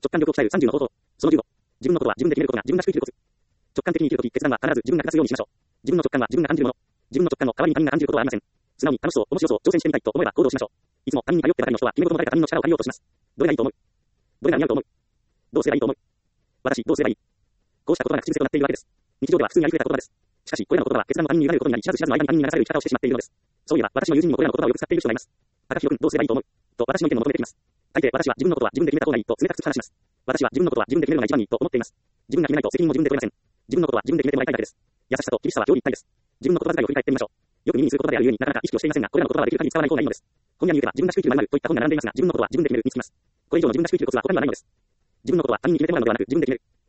直感力を鍛える30の方法。その15。自分のことは自分で決めることが自分らしく生きるコツ。直感的に生きるとき、決断は必ず自分が下すようにしましょう。自分の直感は自分が感じるもの。自分の直感の代わりに他人が感じることはありません。素直に楽しそう、面白そう、挑戦してみたいと思えば行動しましょう。いつも他人に頼ってばかりの人は決め事も誰か他人の力を借りようとします。どれがいいと思う？どれが似合うと思う？どうすればいいと思う？私、どうすればいい？こうした言葉が口癖となっているわけです。日常では普通にありふれた言葉です。しかし、これらの言葉は決断も他人に委ねることになり、知らず知らずの間に他人に流される生き方をしてしまっているのです。そういえば、私の友人にもこれらの言葉をよく使っている人がいます。高木君、どうすればいいと思う？と私の意見を求めてきます。大抵、私は自分のことは自分で決めた方がいいと冷たく話します。私は自分のことは自分で決めるのが一番いいと思っています。自分が決めないと責任も自分で取れません。自分のことは自分で決めてもらいたいだけです。優しさと厳しさは表裏一体です。自分の言葉遣いを振り返ってみましょう。よく耳にする言葉であるゆえになかなか意識をしていませんが、これらの言葉はできる限り使わない方がいいのです。本屋に行けば自分らしく生きる〇〇といった本が並んでいますが、自分のことは自分で決めるにつきます。これ以上の自分らしく生きるコツは他にはないのです。自分のことは他人に決めてもらうのではなく、自分で決める。